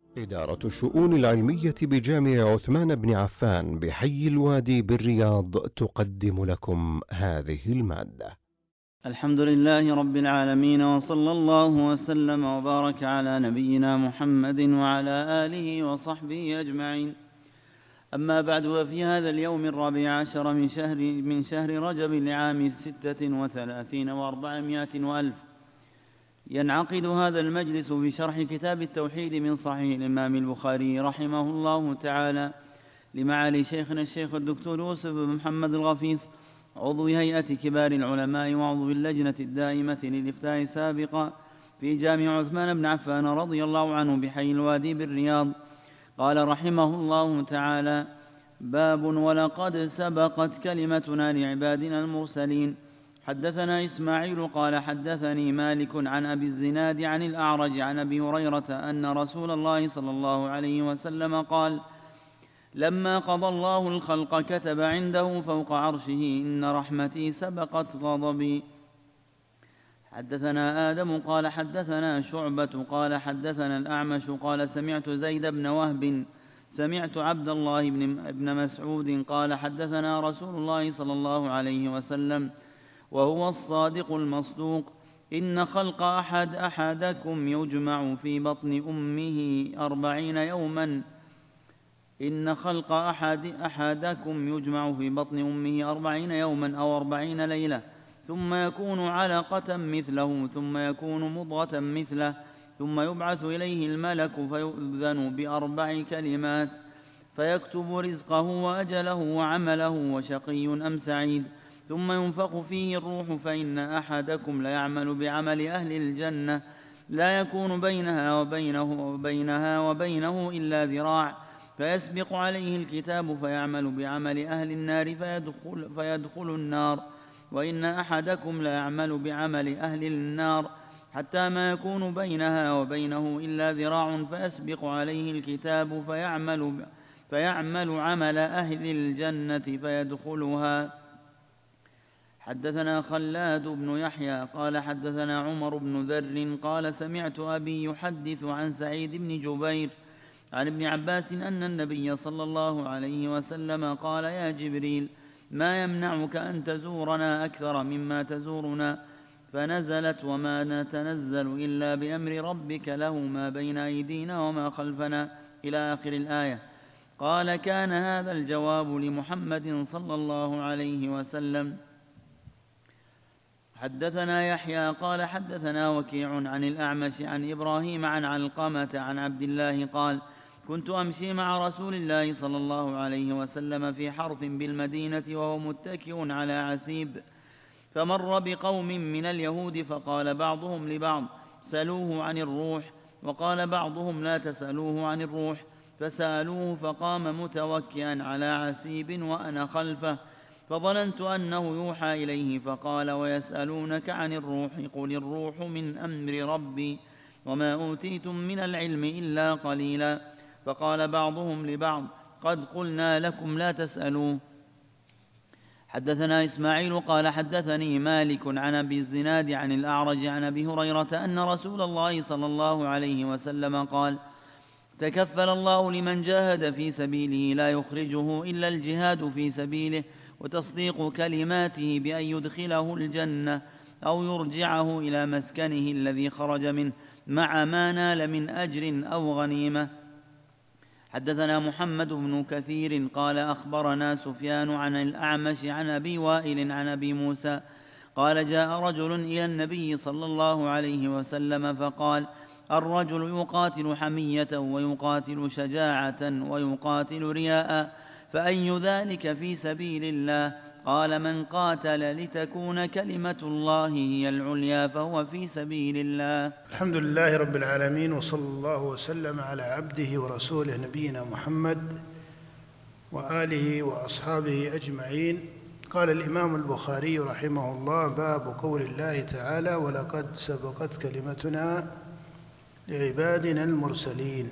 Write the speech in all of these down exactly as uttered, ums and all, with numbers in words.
إدارة الشؤون العلمية بجامع عثمان بن عفان بحي الوادي بالرياض تقدم لكم هذه المادة. الحمد لله رب العالمين، وصلى الله وسلم وبارك على نبينا محمد وعلى آله وصحبه أجمعين. أما بعد، وفي هذا اليوم الرابع عشر من شهر, من شهر رجب لعام ستة وثلاثين وأربعمائة وألف ينعقد هذا المجلس بشرح كتاب التوحيد من صحيح الإمام البخاري رحمه الله تعالى لمعالي شيخنا الشيخ الدكتور يوسف بن محمد الغفيص، عضو هيئة كبار العلماء وعضو اللجنة الدائمة للإفتاء سابقا في جامع عثمان بن عفان رضي الله عنه بحي الوادي بالرياض. قال رحمه الله تعالى: باب ولقد سبقت كلمتنا لعبادنا المرسلين. حدثنا إسماعيل قال حدثني مالك عن أبي الزناد عن الأعرج عن أبي هريرة أن رسول الله صلى الله عليه وسلم قال: لما قضى الله الخلق كتب عنده فوق عرشه: إن رحمتي سبقت غضبي. حدثنا آدم قال حدثنا شعبة قال حدثنا الأعمش قال سمعت زيد بن وهب سمعت عبد الله بن مسعود قال حدثنا رسول الله صلى الله عليه وسلم وهو الصادق المصدوق: إن خلق أحد أحدكم يجمع في بطن أمه أربعين يوما إن خلق أحد أحدكم يجمع في بطن أمه أربعين يوما أو أربعين ليلة، ثم يكون علقة مثله، ثم يكون مضغة مثله، ثم يبعث إليه الملك فيؤذن بأربع كلمات فيكتب رزقه وأجله وعمله وشقي أم سعيد، ثم ينفخ فيه الروح، فإن أحدكم ليعمل بعمل أهل الجنة لا يكون بينها وبينه, وبينها وبينه إلا ذراع، فيسبق عليه الكتاب فيعمل بعمل أهل النار فيدخل, فيدخل النار، وإن أحدكم لا يعمل بعمل أهل النار حتى ما يكون بينها وبينه إلا ذراع فيسبق عليه الكتاب فيعمل, فيعمل عمل أهل الجنة فيدخلها. حدثنا خلاد بن يحيى قال حدثنا عمر بن ذر قال سمعت أبي يحدث عن سعيد بن جبير عن ابن عباس أن النبي صلى الله عليه وسلم قال: يا جبريل، ما يمنعك أن تزورنا أكثر مما تزورنا؟ فنزلت: وما نتنزل إلا بأمر ربك له ما بين أيدينا وما خلفنا، إلى آخر الآية. قال: كان هذا الجواب لمحمد صلى الله عليه وسلم. حدثنا يحيى قال حدثنا وكيع عن الأعمش عن إبراهيم عن علقمة عن عبد الله قال: كنت أمشي مع رسول الله صلى الله عليه وسلم في حرث بالمدينة وهو متكئ على عسيب، فمر بقوم من اليهود فقال بعضهم لبعض: سألوه عن الروح، وقال بعضهم: لا تسألوه عن الروح، فسألوه فقام متوكئا على عسيب وأنا خلفه، فظننت أنه يوحى إليه، فقال: ويسألونك عن الروح، قل الروح من أمر ربي، وما أوتيتم من العلم إلا قليلا. فقال بعضهم لبعض: قد قلنا لكم لا تسألوه. حدثنا إسماعيل قال حدثني مالك عن أبي الزناد عن الأعرج عن أبي هريرة أن رسول الله صلى الله عليه وسلم قال: تكفل الله لمن جاهد في سبيله لا يخرجه إلا الجهاد في سبيله وتصديق كلماته بأن يدخله الجنة أو يرجعه إلى مسكنه الذي خرج منه مع ما نال من أجر أو غنيمة. حدثنا محمد بن كثير قال أخبرنا سفيان عن الأعمش عن أبي وائل عن أبي موسى قال: جاء رجل إلى النبي صلى الله عليه وسلم فقال: الرجل يقاتل حمية ويقاتل شجاعة ويقاتل رياء، فأي ذلك في سبيل الله؟ قال: من قاتل لتكون كلمة الله هي العليا فهو في سبيل الله. الحمد لله رب العالمين، وصلى الله وسلم على عبده ورسوله نبينا محمد وآله وأصحابه أجمعين. قال الإمام البخاري رحمه الله: باب قول الله تعالى: ولقد سبقت كلمتنا لعبادنا المرسلين.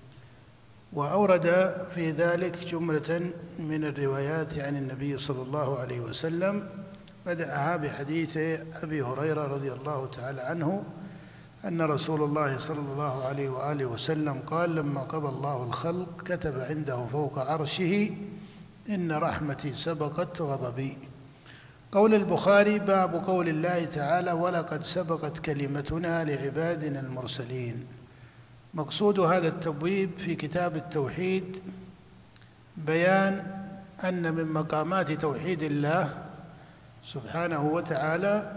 وأورد في ذلك جملة من الروايات عن النبي صلى الله عليه وسلم، بدأها بحديث أبي هريرة رضي الله تعالى عنه أن رسول الله صلى الله عليه وآله وسلم قال: لما قضى الله الخلق كتب عنده فوق عرشه: إن رحمتي سبقت غضبي. قول البخاري: باب قول الله تعالى: ولقد سبقت كلمتنا لعبادنا المرسلين. مقصود هذا التبويب في كتاب التوحيد بيان أن من مقامات توحيد الله سبحانه وتعالى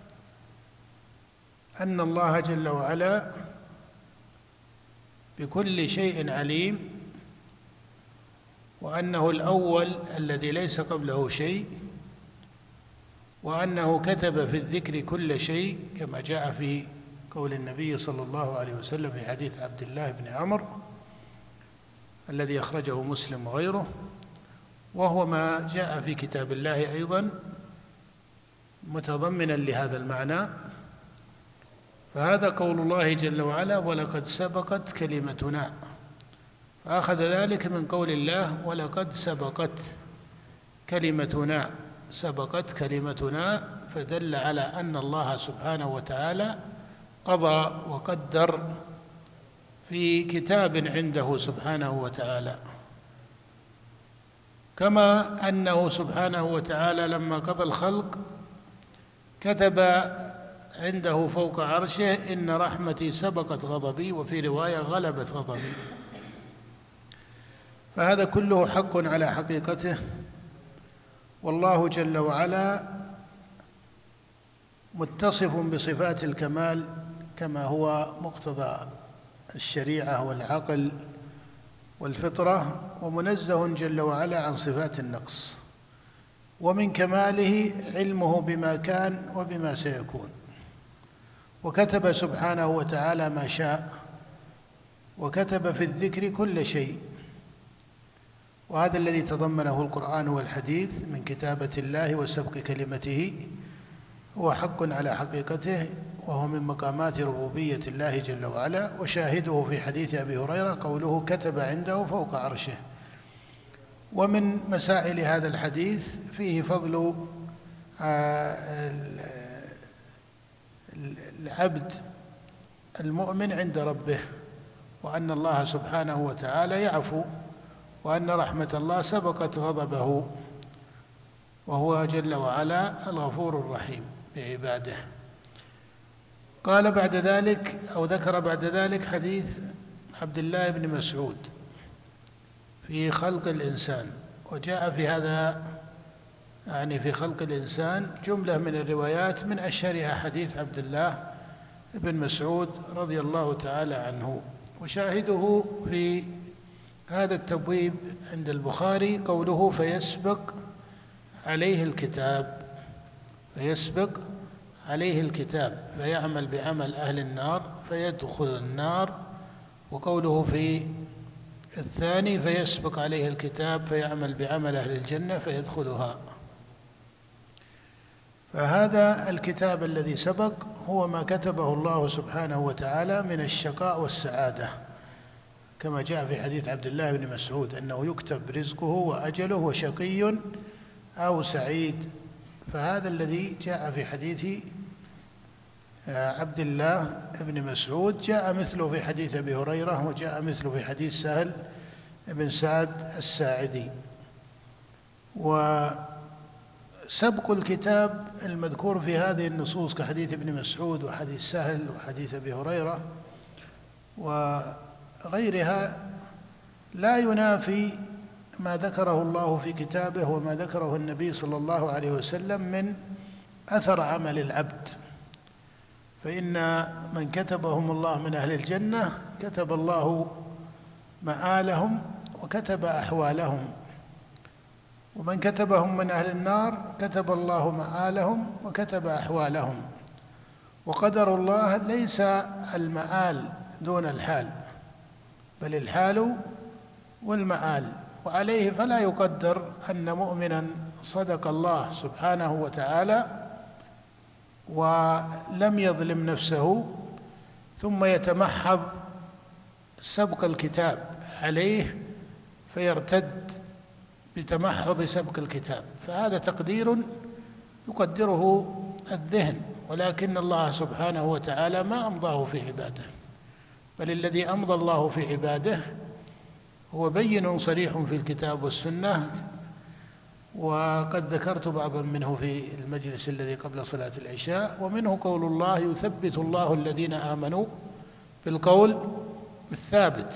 أن الله جل وعلا بكل شيء عليم، وأنه الأول الذي ليس قبله شيء، وأنه كتب في الذكر كل شيء كما جاء في قول النبي صلى الله عليه وسلم في حديث عبد الله بن عمرو الذي أخرجه مسلم وغيره، وهو ما جاء في كتاب الله أيضا متضمنا لهذا المعنى. فهذا قول الله جل وعلا: ولقد سبقت كلمتنا، فأخذ ذلك من قول الله: ولقد سبقت كلمتنا. سبقت كلمتنا، فدل على أن الله سبحانه وتعالى قضى وقدر في كتاب عنده سبحانه وتعالى، كما أنه سبحانه وتعالى لما قضى الخلق كتب عنده فوق عرشه: إن رحمتي سبقت غضبي، وفي رواية: غلبت غضبي. فهذا كله حق على حقيقته، والله جل وعلا متصف بصفات الكمال كما هو مقتضى الشريعة والعقل والفطرة، ومنزه جل وعلا عن صفات النقص. ومن كماله علمه بما كان وبما سيكون، وكتب سبحانه وتعالى ما شاء، وكتب في الذكر كل شيء، وهذا الذي تضمنه القرآن والحديث من كتابة الله وسبق كلمته هو حق على حقيقته، وهو من مقامات ربوبية الله جل وعلا. وشاهده في حديث أبي هريرة قوله: كتب عنده فوق عرشه. ومن مسائل هذا الحديث فيه فضل العبد المؤمن عند ربه، وأن الله سبحانه وتعالى يعفو، وأن رحمة الله سبقت غضبه، وهو جل وعلا الغفور الرحيم بعباده. قال بعد ذلك أو ذكر بعد ذلك حديث عبد الله بن مسعود في خلق الإنسان، وجاء في هذا يعني في خلق الإنسان جملة من الروايات، من أشهرها حديث عبد الله بن مسعود رضي الله تعالى عنه. وشاهده في هذا التبويب عند البخاري قوله: فيسبق عليه الكتاب، فيسبق عليه الكتاب فيعمل بعمل أهل النار فيدخل النار. وقوله في الثاني: فيسبق عليه الكتاب فيعمل بعمل أهل الجنة فيدخلها. فهذا الكتاب الذي سبق هو ما كتبه الله سبحانه وتعالى من الشقاء والسعادة، كما جاء في حديث عبد الله بن مسعود أنه يكتب رزقه وأجله وشقي أو سعيد. فهذا الذي جاء في حديث عبد الله بن مسعود جاء مثله في حديث أبي هريرة، وجاء مثله في حديث سهل بن سعد الساعدي. وسبق الكتاب المذكور في هذه النصوص كحديث ابن مسعود وحديث سهل وحديث أبي هريرة وغيرها لا ينافي ما ذكره الله في كتابه وما ذكره النبي صلى الله عليه وسلم من أثر عمل العبد. فإن من كتبهم الله من أهل الجنة كتب الله مآلهم وكتب أحوالهم، ومن كتبهم من أهل النار كتب الله مآلهم وكتب أحوالهم. وقدر الله ليس المآل دون الحال، بل الحال والمآل، وعليه فلا يقدر أن مؤمنا صدق الله سبحانه وتعالى ولم يظلم نفسه ثم يتمحض سبق الكتاب عليه فيرتد بتمحض سبق الكتاب، فهذا تقدير يقدره الذهن ولكن الله سبحانه وتعالى ما أمضاه في عباده، بل الذي أمضى الله في عباده هو بين صريح في الكتاب والسنة، وقد ذكرت بعضا منه في المجلس الذي قبل صلاة العشاء. ومنه قول الله: يثبت الله الذين آمنوا بالقول الثابت.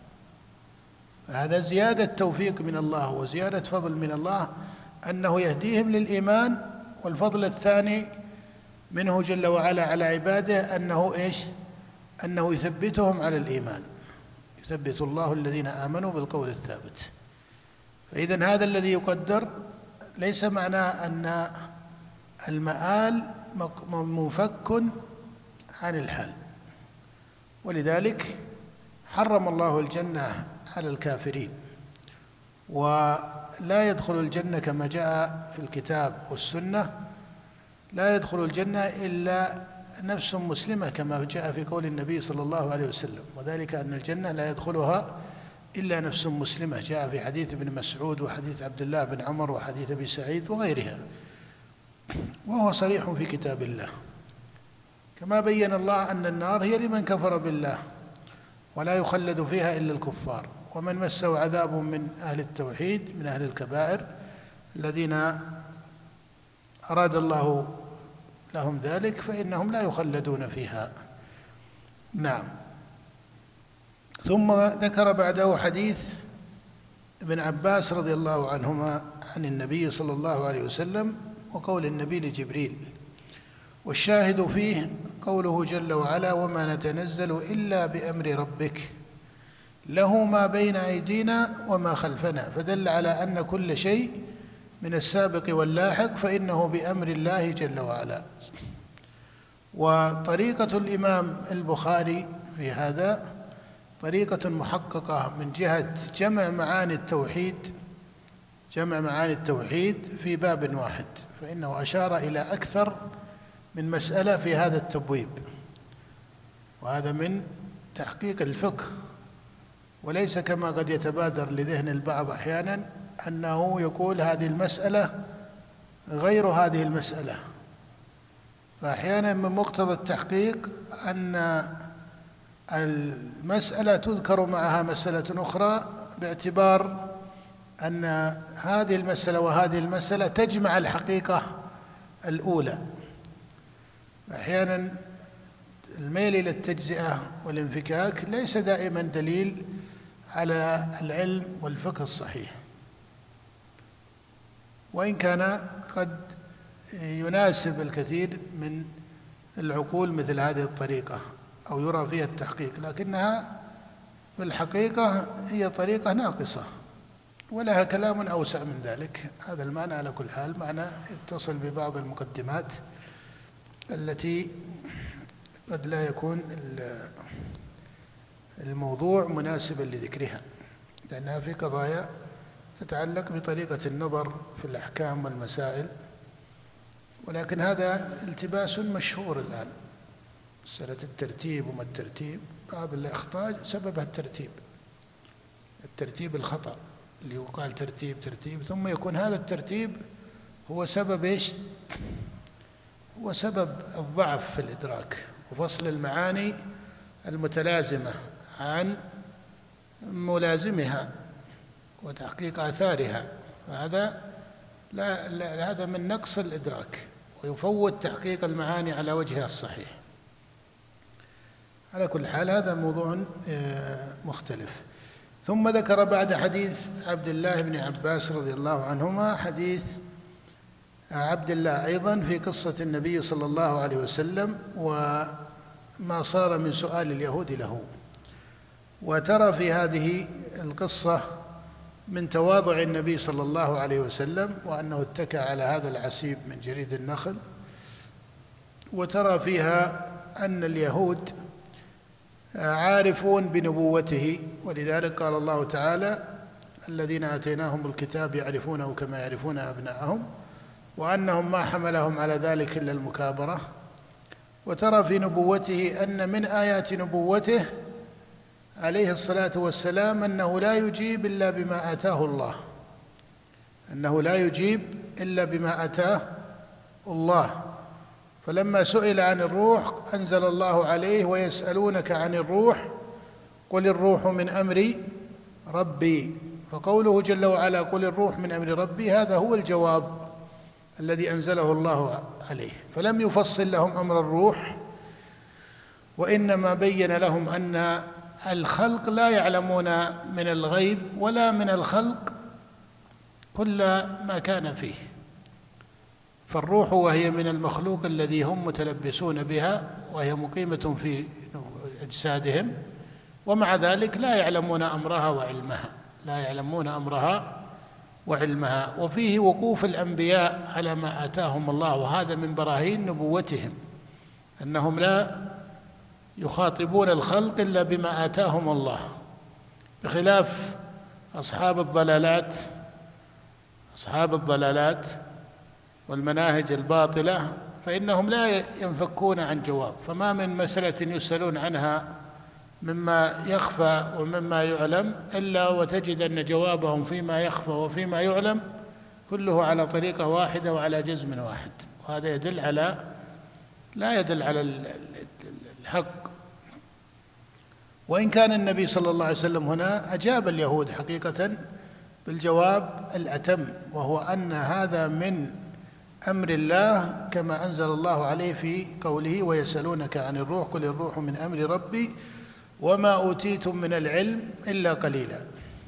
هذا زيادة توفيق من الله وزيادة فضل من الله أنه يهديهم للإيمان، والفضل الثاني منه جل وعلا على عباده أنه إيش؟ أنه يثبتهم على الإيمان. يثبت الله الذين آمنوا بالقول الثابت. فإذن هذا الذي يقدر ليس معناه أن المآل منفك عن الحال، ولذلك حرم الله الجنة على الكافرين، ولا يدخل الجنة كما جاء في الكتاب والسنة، لا يدخل الجنة إلا نفس مسلمة كما جاء في قول النبي صلى الله عليه وسلم، وذلك أن الجنة لا يدخلها إلا نفس مسلمة، جاء في حديث ابن مسعود وحديث عبد الله بن عمر وحديث أبي سعيد وغيرها، وهو صريح في كتاب الله. كما بين الله أن النار هي لمن كفر بالله ولا يخلد فيها إلا الكفار، ومن مسه عذاب من أهل التوحيد من أهل الكبائر الذين أراد الله لهم ذلك فإنهم لا يخلدون فيها. نعم. ثم ذكر بعده حديث ابن عباس رضي الله عنهما عن النبي صلى الله عليه وسلم وقول النبي لجبريل، والشاهد فيه قوله جل وعلا: وما نتنزل إلا بأمر ربك له ما بين أيدينا وما خلفنا، فدل على أن كل شيء من السابق واللاحق فإنه بأمر الله جل وعلا. وطريقة الإمام البخاري في هذا طريقة محققة من جهة جمع معاني التوحيد جمع معاني التوحيد في باب واحد، فإنه أشار إلى أكثر من مسألة في هذا التبويب، وهذا من تحقيق الفقه، وليس كما قد يتبادر لذهن البعض أحيانا أنه يقول هذه المسألة غير هذه المسألة. فأحيانا من مقتضى التحقيق أن المسألة تذكر معها مسألة أخرى باعتبار أن هذه المسألة وهذه المسألة تجمع الحقيقة الأولى. أحيانا الميل إلى التجزئة والانفكاك ليس دائما دليل على العلم والفقه الصحيح، وإن كان قد يناسب الكثير من العقول مثل هذه الطريقة أو يرى فيها التحقيق، لكنها في الحقيقة هي طريقة ناقصة ولها كلام أوسع من ذلك. هذا المعنى على كل حال معنى يتصل ببعض المقدمات التي قد لا يكون الموضوع مناسبا لذكرها، لأنها في قضايا تتعلق بطريقة النظر في الأحكام والمسائل، ولكن هذا التباس مشهور الآن، مسألة الترتيب وما الترتيب. بعض الأخطاء سببها الترتيب الترتيب الخطأ اللي يقال ترتيب ترتيب ثم يكون هذا الترتيب هو سبب إيش؟ هو سبب الضعف في الإدراك وفصل المعاني المتلازمة عن ملازمها وتحقيق آثارها، فهذا لا, لا هذا من نقص الإدراك ويفوت تحقيق المعاني على وجهها الصحيح. على كل حال هذا موضوع مختلف. ثم ذكر بعد حديث عبد الله بن عباس رضي الله عنهما حديث عبد الله أيضا في قصة النبي صلى الله عليه وسلم وما صار من سؤال اليهود له. وترى في هذه القصة من تواضع النبي صلى الله عليه وسلم وأنه اتكى على هذا العسيب من جريد النخل، وترى فيها أن اليهود عارفون بنبوته، ولذلك قال الله تعالى: الذين آتيناهم الكتاب يعرفونه كما يعرفون أبناءهم، وأنهم ما حملهم على ذلك إلا المكابرة. وترى في نبوته أن من آيات نبوته عليه الصلاة والسلام أنه لا يجيب إلا بما آتاه الله أنه لا يجيب إلا بما آتاه الله فلما سئل عن الروح أنزل الله عليه ويسألونك عن الروح قل الروح من أمر ربي. فقوله جل وعلا قل الروح من أمر ربي هذا هو الجواب الذي أنزله الله عليه، فلم يفصل لهم أمر الروح، وإنما بين لهم أن الخلق لا يعلمون من الغيب ولا من الخلق كل ما كان فيه، فالروح وهي من المخلوق الذي هم متلبسون بها وهي مقيمة في أجسادهم، ومع ذلك لا يعلمون أمرها وعلمها لا يعلمون أمرها وعلمها وفيه وقوف الأنبياء على ما آتاهم الله، وهذا من براهين نبوتهم أنهم لا يخاطبون الخلق إلا بما آتاهم الله، بخلاف أصحاب الضلالات أصحاب الضلالات والمناهج الباطلة فإنهم لا ينفكون عن جواب، فما من مسألة يسألون عنها مما يخفى ومما يعلم إلا وتجد أن جوابهم فيما يخفى وفيما يعلم كله على طريقة واحدة وعلى جزم واحد، وهذا يدل على لا يدل على الحق. وإن كان النبي صلى الله عليه وسلم هنا أجاب اليهود حقيقة بالجواب الأتم، وهو أن هذا من أمر الله كما أنزل الله عليه في قوله ويسألونك عن الروح قل الروح من أمر ربي وما أوتيتم من العلم إلا قليلا.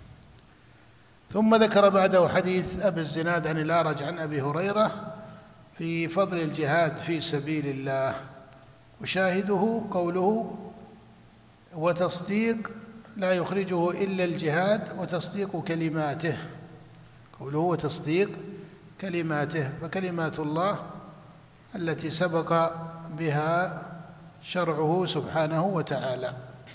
ثم ذكر بعده حديث أبي الزناد عن الأعرج عن أبي هريرة في فضل الجهاد في سبيل الله، وشاهده قوله وتصديق لا يخرجه إلا الجهاد وتصديق كلماته، قوله وتصديق كلماته، فكلمات الله التي سبق بها شرعه سبحانه وتعالى.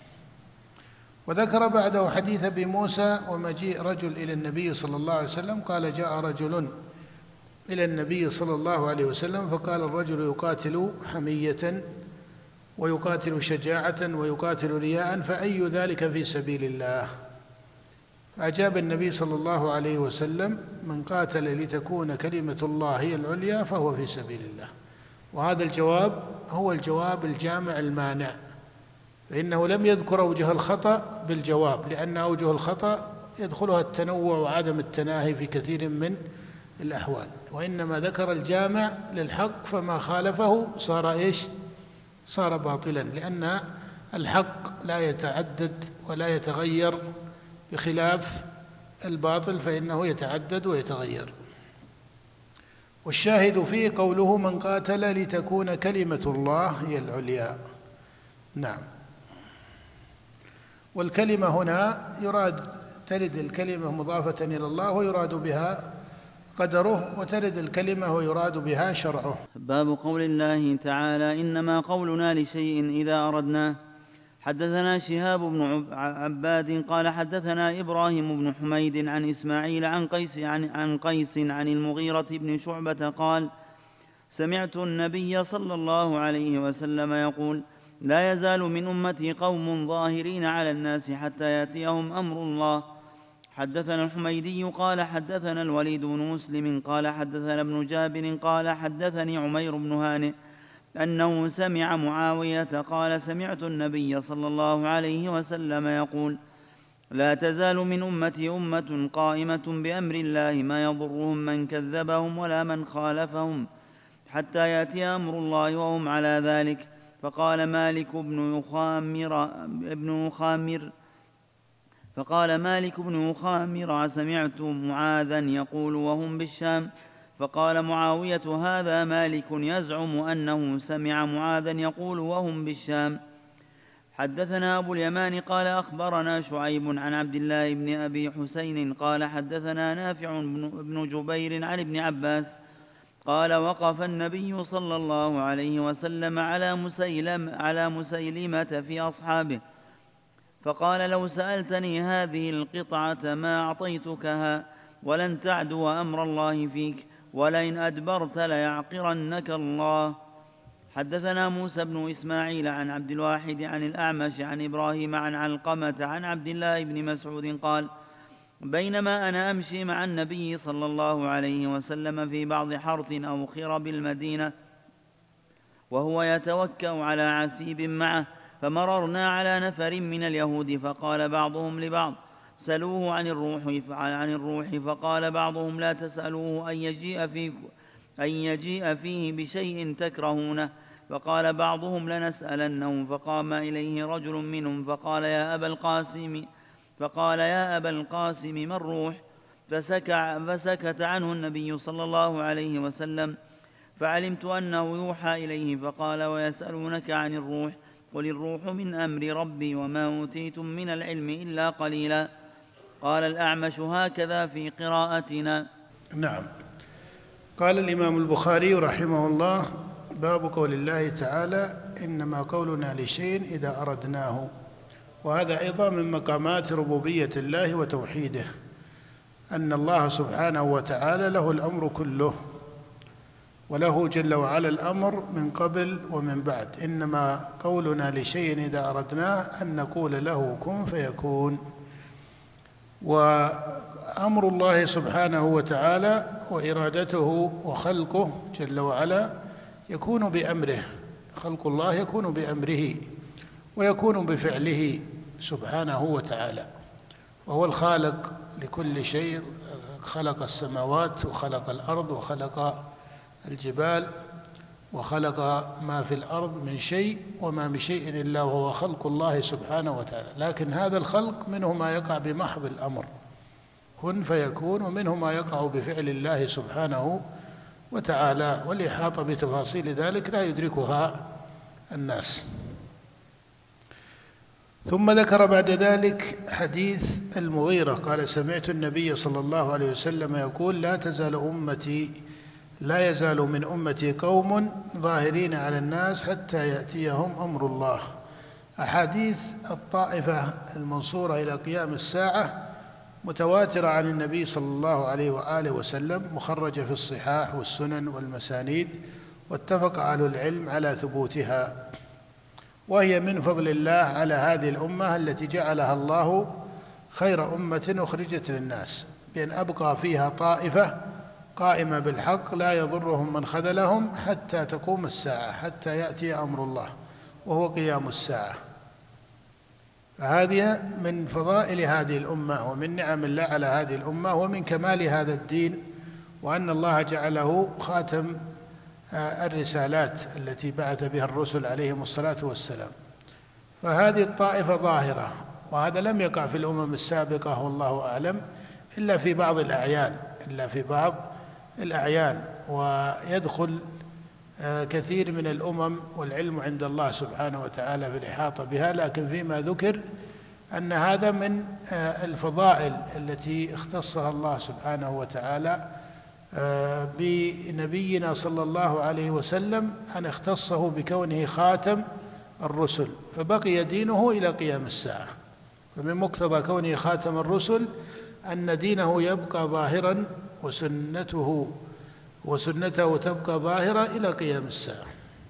وذكر بعده حديث أبي موسى ومجيء رجل إلى النبي صلى الله عليه وسلم قال جاء رجل إلى النبي صلى الله عليه وسلم فقال الرجل يقاتل حمية ويقاتل شجاعة ويقاتل رياء فأي ذلك في سبيل الله؟ فأجاب النبي صلى الله عليه وسلم من قاتل لتكون كلمة الله هي العليا فهو في سبيل الله. وهذا الجواب هو الجواب الجامع المانع، فإنه لم يذكر أوجه الخطأ بالجواب، لأن أوجه الخطأ يدخلها التنوع وعدم التناهي في كثير من الأحوال، وإنما ذكر الجامع للحق فما خالفه صار إيش؟ صار باطلا، لأن الحق لا يتعدد ولا يتغير بخلاف الباطل فإنه يتعدد ويتغير. والشاهد فيه قوله من قاتل لتكون كلمة الله هي العليا. نعم. والكلمة هنا يراد ترد الكلمة مضافة إلى الله ويراد بها قدره، وترد الكلمة ويراد بها شرعه. باب قول الله تعالى إنما قولنا لشيء إذا أردناه. حدثنا شهاب بن عباد قال حدثنا إبراهيم بن حميد عن إسماعيل عن قيس عن, عن قيس عن المغيرة بن شعبة قال سمعت النبي صلى الله عليه وسلم يقول لا يزال من أمتي قوم ظاهرين على الناس حتى يأتيهم أمر الله. حدثنا الحميدي قال حدثنا الوليد بن مسلم قال حدثنا ابن جابر قال حدثني عمير بن هانئ أنه سمع معاوية قال سمعت النبي صلى الله عليه وسلم يقول لا تزال من أمتي أمة قائمة بأمر الله ما يضرهم من كذبهم ولا من خالفهم حتى يأتي أمر الله وهم على ذلك. فقال مالك بن يخامر ابن يخامر فقال مالك بن يخامر سمعت معاذا يقول وهم بالشام. فقال معاوية هذا مالك يزعم أنه سمع معاذا يقول وهم بالشام. حدثنا أبو اليمان قال أخبرنا شعيب عن عبد الله بن أبي حسين قال حدثنا نافع بن جبير عن ابن عباس قال وقف النبي صلى الله عليه وسلم على مسيلم على مسيلمة في أصحابه فقال لو سألتني هذه القطعة ما أعطيتكها ولن تعدو أمر الله فيك ولئن أدبرت ليعقرنك الله. حدثنا موسى بن إسماعيل عن عبد الواحد عن الأعمش عن إبراهيم عن علقمة عن عبد الله بن مسعود قال بينما أنا أمشي مع النبي صلى الله عليه وسلم في بعض حرث أو خرب المدينة وهو يتوكأ على عسيب معه. فمررنا على نفر من اليهود فقال بعضهم لبعض سلوه عن الروح عن الروح فقال بعضهم لا تسألوه أن يجيء فيه, أن يجيء فيه بشيء تكرهونه. فقال بعضهم لنسألنه. فقام إليه رجل منهم فقال يا أبا القاسم فقال يا أبا القاسم ما الروح؟ فسكع فسكت عنه النبي صلى الله عليه وسلم. فعلمت أنه يوحى إليه. فقال ويسألونك عن الروح قل الروح من أمر ربي وما أوتيتم من العلم إلا قليلا. قال الأعمش هكذا في قراءتنا. نعم. قال الإمام البخاري رحمه الله باب قول الله تعالى إنما قولنا لشيء إذا أردناه. وهذا أيضا من مقامات ربوبية الله وتوحيده، أن الله سبحانه وتعالى له الأمر كله، وله جل وعلا الأمر من قبل ومن بعد. إنما قولنا لشيء إذا أردناه أن نقول له كن فيكون. وأمر الله سبحانه وتعالى وإرادته وخلقه جل وعلا يكون بأمره، خلق الله يكون بأمره ويكون بفعله سبحانه وتعالى، وهو الخالق لكل شيء. خلق السماوات وخلق الأرض وخلق الجبال وخلق ما في الأرض من شيء، وما من شيء إلا وهو خلق الله سبحانه وتعالى. لكن هذا الخلق منه ما يقع بمحض الأمر كن فيكون، ومنه ما يقع بفعل الله سبحانه وتعالى، والإحاطة بتفاصيل ذلك لا يدركها الناس. ثم ذكر بعد ذلك حديث المغيرة قال سمعت النبي صلى الله عليه وسلم يقول لا تزال أمتي لا يزال من أمتي قوم ظاهرين على الناس حتى يأتيهم أمر الله. أحاديث الطائفة المنصورة إلى قيام الساعة متواترة عن النبي صلى الله عليه وآله وسلم، مخرجة في الصحاح والسنن والمسانيد، واتفق أهل العلم على ثبوتها. وهي من فضل الله على هذه الأمة التي جعلها الله خير أمة أخرجت للناس، بأن أبقى فيها طائفة قائمة بالحق لا يضرهم من خذلهم حتى تقوم الساعة، حتى يأتي أمر الله وهو قيام الساعة. فهذه من فضائل هذه الأمة ومن نعم الله على هذه الأمة ومن كمال هذا الدين، وأن الله جعله خاتم الرسالات التي بعث بها الرسل عليهم الصلاة والسلام. فهذه الطائفة ظاهرة، وهذا لم يقع في الأمم السابقة والله أعلم إلا في بعض الأعيان إلا في بعض الأعيان ويدخل كثير من الأمم والعلم عند الله سبحانه وتعالى في الإحاطة بها. لكن فيما ذكر أن هذا من الفضائل التي اختصها الله سبحانه وتعالى بنبينا صلى الله عليه وسلم، أن اختصه بكونه خاتم الرسل، فبقي دينه إلى قيام الساعة. فمن مقتضى كونه خاتم الرسل أن دينه يبقى ظاهرا وسنته وسنته تبقى ظاهرة إلى قيام الساعة.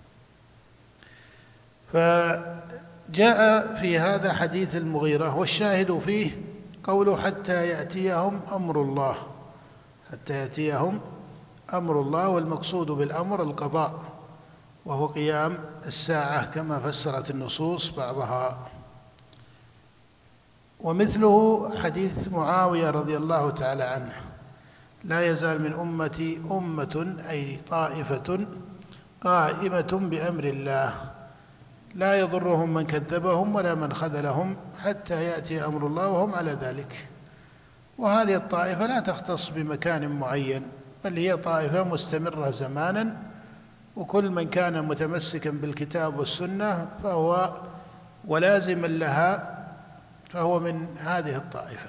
فجاء في هذا حديث المغيرة، والشاهد فيه قوله حتى يأتيهم أمر الله، حتى يأتيهم أمر الله، والمقصود بالأمر القضاء وهو قيام الساعة كما فسرت النصوص بعضها. ومثله حديث معاوية رضي الله تعالى عنه لا يزال من أمتي أمة أي طائفة قائمة بأمر الله لا يضرهم من كذبهم ولا من خذلهم حتى يأتي أمر الله وهم على ذلك. وهذه الطائفة لا تختص بمكان معين، بل هي طائفة مستمرة زمانا، وكل من كان متمسكا بالكتاب والسنة فهو ولازما لها فهو من هذه الطائفة،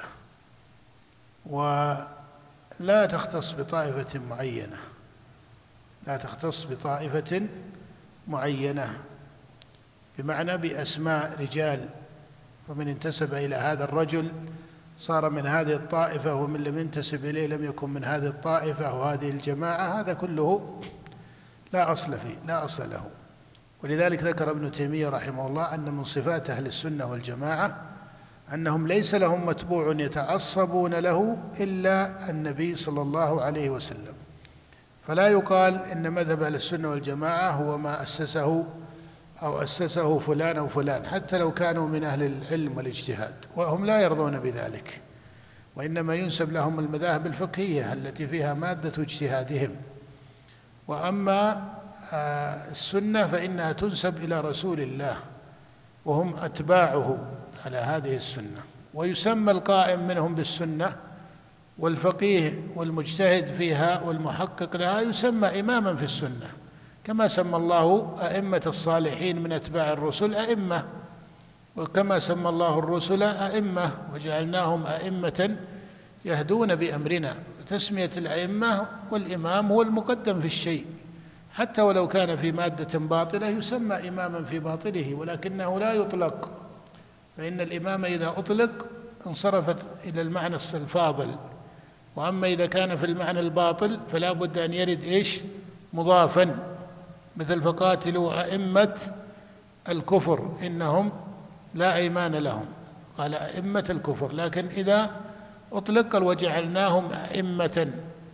ولا تختص بطائفة معينة لا تختص بطائفة معينة بمعنى بأسماء رجال، ومن انتسب إلى هذا الرجل صار من هذه الطائفة، ومن لم ينتسب إليه لم يكن من هذه الطائفة وهذه الجماعة. هذا كله لا أصل فيه لا أصل له. ولذلك ذكر ابن تيمية رحمه الله أن من صفات أهل السنة والجماعة أنهم ليس لهم متبوع يتعصبون له إلا النبي صلى الله عليه وسلم، فلا يقال إن مذهب أهل السنة والجماعة هو ما أسسه أو أسسه فلان أو فلان، حتى لو كانوا من أهل العلم والاجتهاد، وهم لا يرضون بذلك، وإنما ينسب لهم المذاهب الفقهية التي فيها مادة اجتهادهم. وأما السنة فإنها تنسب إلى رسول الله وهم أتباعه على هذه السنة، ويسمى القائم منهم بالسنة والفقيه والمجتهد فيها والمحقق لها يسمى إماما في السنة، كما سمى الله أئمة الصالحين من أتباع الرسل أئمة، وكما سمى الله الرسل أئمة وجعلناهم أئمة يهدون بأمرنا. تسمية الأئمة والإمام هو المقدم في الشيء، حتى ولو كان في مادة باطلة يسمى إماما في باطله، ولكنه لا يطلق، فإن الإمام إذا أطلق انصرفت إلى المعنى الفاضل، وأما إذا كان في المعنى الباطل فلا بد أن يرد إيش مضافا، مثل فقاتلوا أئمة الكفر إنهم لا أيمان لهم، قال أئمة الكفر، لكن إذا أطلق وجعلناهم أئمة،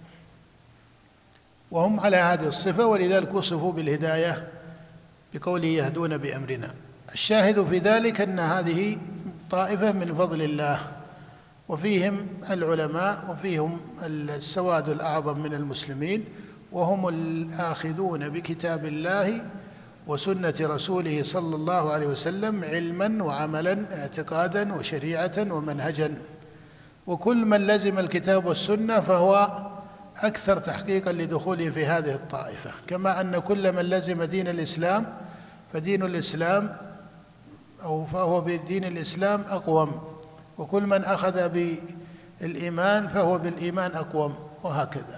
وهم على هذه الصفة، ولذلك وصفوا بالهداية بقوله يهدون بأمرنا. الشاهد في ذلك أن هذه طائفة من فضل الله، وفيهم العلماء وفيهم السواد الأعظم من المسلمين، وهم الآخذون بكتاب الله وسنة رسوله صلى الله عليه وسلم علما وعملا، اعتقادا وشريعة ومنهجا. وكل من لزم الكتاب والسنة فهو أكثر تحقيقا لدخوله في هذه الطائفة، كما أن كل من لزم دين الإسلام فدين الإسلام أو فهو بدين الإسلام أقوم، وكل من أخذ بالإيمان فهو بالإيمان أقوم، وهكذا.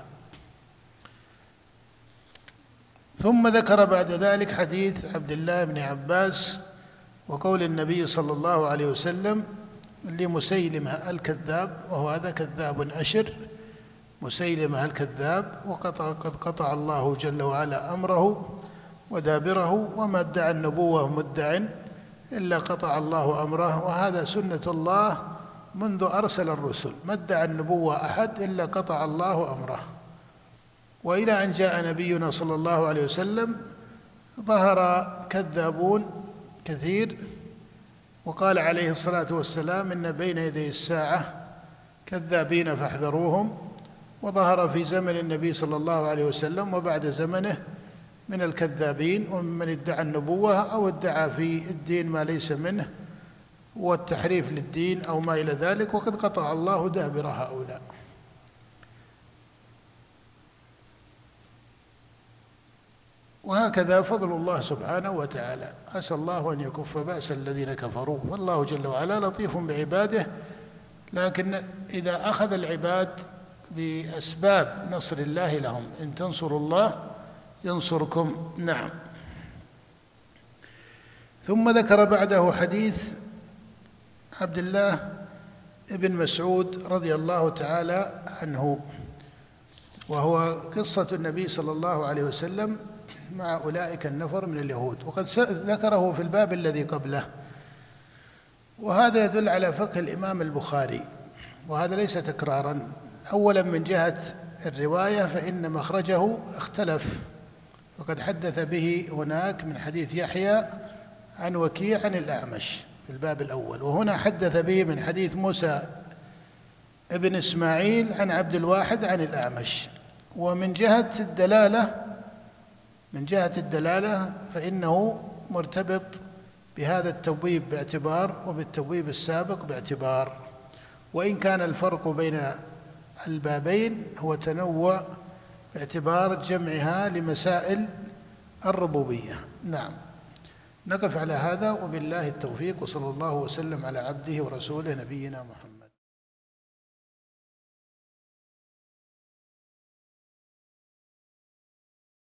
ثم ذكر بعد ذلك حديث عبد الله بن عباس وقول النبي صلى الله عليه وسلم لمسيلمة الكذاب، وهو هذا كذاب أشر، مسيلمة الكذاب، وقد قطع الله جل وعلا أمره ودابره، وما ادعى النبوة مدع إلا قطع الله أمره، وهذا سنة الله منذ أرسل الرسل، ما ادعى النبوة أحد إلا قطع الله أمره. وإلى أن جاء نبينا صلى الله عليه وسلم ظهر كذابون كثير، وقال عليه الصلاة والسلام إن بين يدي الساعة كذابين فاحذروهم. وظهر في زمن النبي صلى الله عليه وسلم وبعد زمنه من الكذابين، ومن ادعى النبوة أو ادعى في الدين ما ليس منه والتحريف للدين أو ما إلى ذلك، وقد قطع الله دابر هؤلاء. وهكذا فضل الله سبحانه وتعالى، عسى الله أن يكف بأس الذين كفروا، والله جل وعلا لطيف بعباده، لكن إذا أخذ العباد بأسباب نصر الله لهم، إن تنصروا الله ينصركم. نعم. ثم ذكر بعده حديث عبد الله بن مسعود رضي الله تعالى عنه، وهو قصة النبي صلى الله عليه وسلم مع أولئك النفر من اليهود، وقد ذكره في الباب الذي قبله، وهذا يدل على فقه الإمام البخاري، وهذا ليس تكرارا. أولا من جهة الرواية فإن مخرجه اختلف، وقد حدث به هناك من حديث يحيى عن وكيع عن الأعمش في الباب الأول، وهنا حدث به من حديث موسى ابن إسماعيل عن عبد الواحد عن الأعمش. ومن جهة الدلالة من جهة الدلالة فإنه مرتبط بهذا التبويب باعتبار، وبالتبويب السابق باعتبار، وإن كان الفرق بين البابين هو تنوع باعتبار جمعها لمسائل الربوبية. نعم. نقف على هذا، وبالله التوفيق، وصلى الله وسلم على عبده ورسوله نبينا محمد.